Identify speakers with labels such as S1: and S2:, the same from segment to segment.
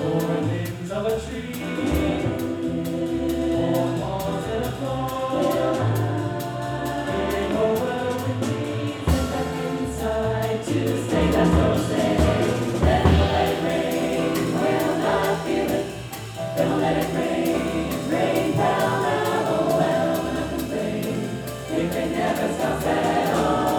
S1: Four limbs of a tree, four paws and a claw. In a world with leaves and back inside to stay, that's no say. Then let it rain, we'll not feel it. Don't let it rain, rain down now. Oh well, we're not complain. If it never stops at all.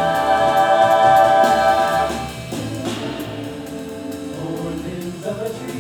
S1: Of a tree.